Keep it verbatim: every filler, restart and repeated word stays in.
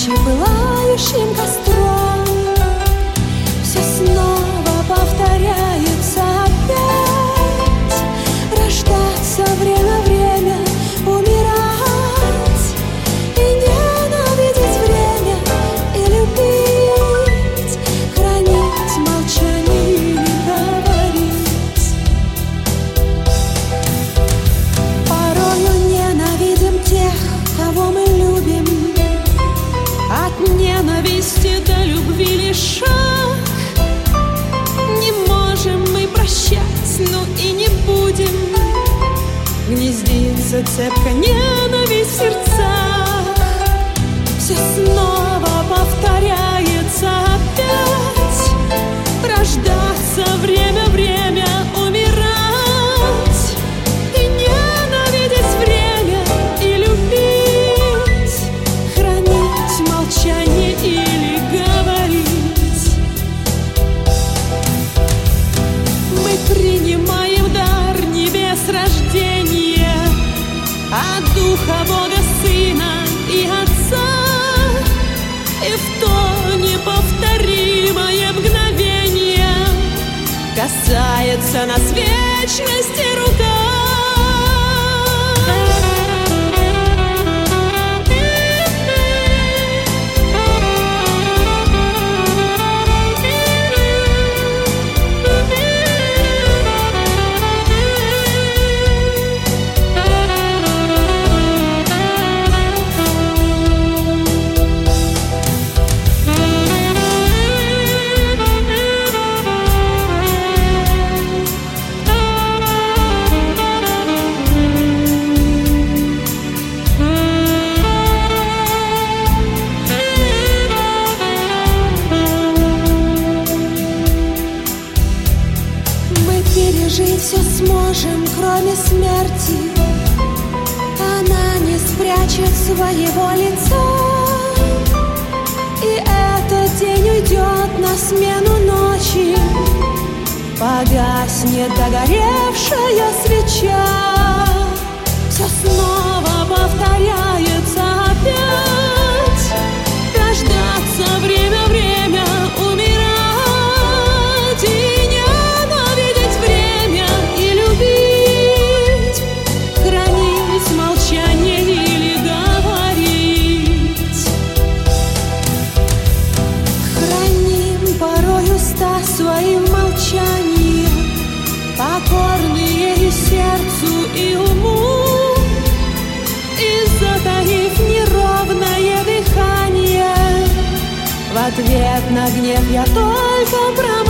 ночи пылающим костром. Все снова повторяется опять. Рождаться время, время умирать. И ненавидеть время, и любить. Хранить молчание или говорить. Порою ненавидим тех, кого мы любим. От ненависти до любви лишь шаг. Не можем мы прощать, ну и не будем. Гнездится цепко ненависть в сердцах. Все снова повторяется опять. Рождаться время, время умирать. И ненавидеть время, и любить. Хранить молчание или говорить. Мы принимаем дар небес рождения от Духа Бога Сына и Отца. И в то неповторимое мгновение касается нас вечности рука. Пережить все сможем, кроме смерти. Она не спрячет своего лица. И этот день уйдет на смену ночи. Погаснет догоревшая свеча. Все снова повторяется опять. Рождаться время, время умирать. И ненавидеть время, и любить. Хранить молчание или говорить. Храним порой уста своим молчанием, покорные и сердцу, и уму. И затаив неровное дыхание, в ответ на гнев я только промолчу.